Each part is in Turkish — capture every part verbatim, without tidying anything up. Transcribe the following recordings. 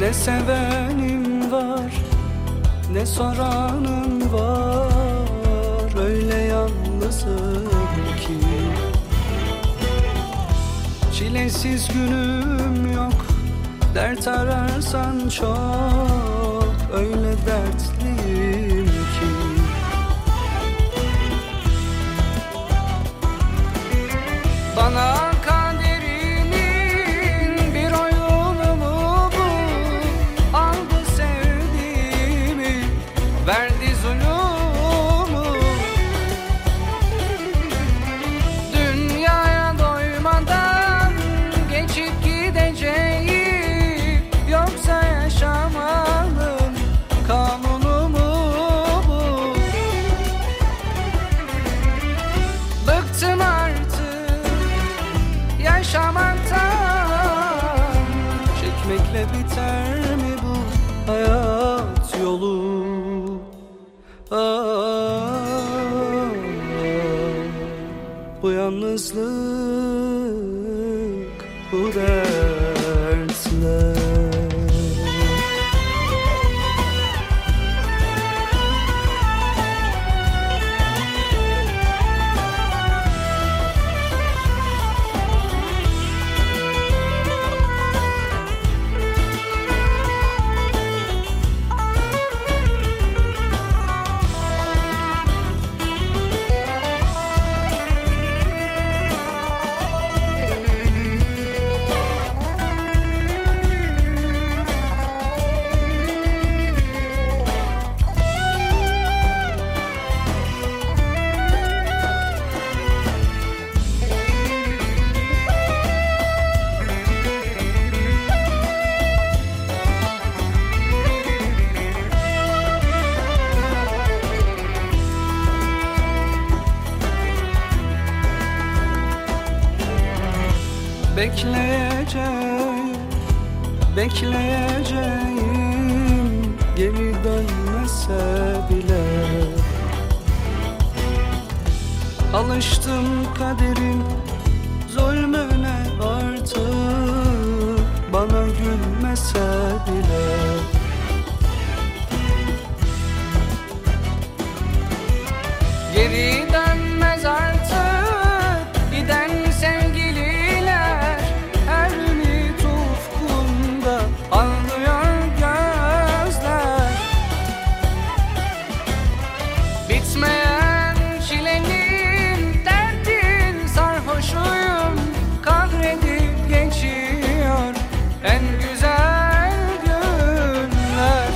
Ne sevenim var, ne soranım var. Öyle yalnızım ki çilesiz günüm yok. Dert ararsan çok, öyle dertliyim ki. Bana kaderinin bir oyunu mu bu? Aldı sevdiğimi, verdi zulümü. Dünyaya doymadan geçip gideceğim, yoksa yaşamanın kanunu mu bu? Bıktım artık yaşamaktan, çekmekle biter mi bu hayat yolu? Ah, bu yalnızlık, bu dertler. Bekleyeceğim, bekleyeceğim, geri dönmese bile. Alıştım kaderin zulmüne artık, bana gülmese bile. Geri dönmez artık giden sevgililer, her ümit ufkunda anlıyor gözler. Bitmeyen çilenin derdin sarhoşuyum, kahredip geçiyor en güzel günler.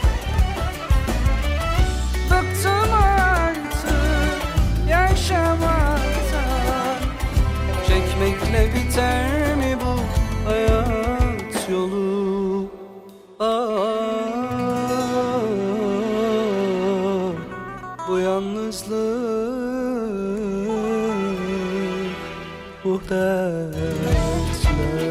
Bıktım artık yaşamaktan, çekmekle biter mi bu hayat yolu? Ah, bu yalnızlık, bu dertler.